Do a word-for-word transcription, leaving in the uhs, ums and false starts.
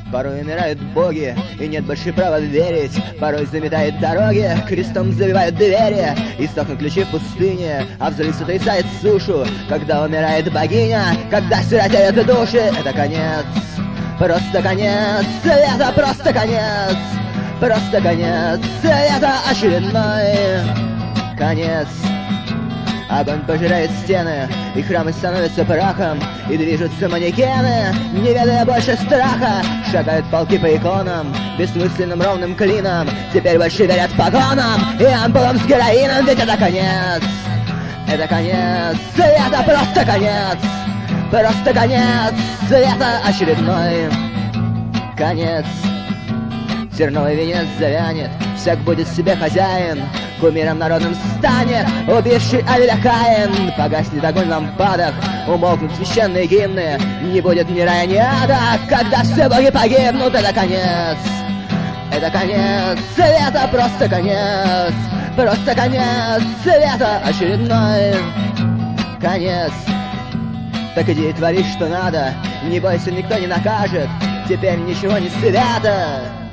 Порой умирают боги, и нет больше права верить. Порой заметает дороги, крестом забивают двери. И стохнут ключи в пустыне, а взрыв сотрясает сушу. Когда умирает богиня, когда сиротеют души, это конец, просто конец света, просто конец, просто конец света, очередной конец. Огонь пожирает стены, и храмы становятся прахом, и движутся манекены, не ведая больше страха. Шагают полки по иконам, бессмысленным ровным клином. Теперь больше верят погонам и ампулам с героином, ведь это конец, это конец света, просто конец, просто конец света, очередной конец. Терновый венец завянет, всяк будет себе хозяин, кумиром народным станет убивший Авеля Каин. Погаснет огонь в лампадах, умолкнут священные гимны, не будет ни рая, ни ада, когда все боги погибнут. Это конец, это конец света, просто конец, просто конец света, очередной конец. Так иди и твори, что надо, не бойся, никто не накажет, теперь ничего не свято.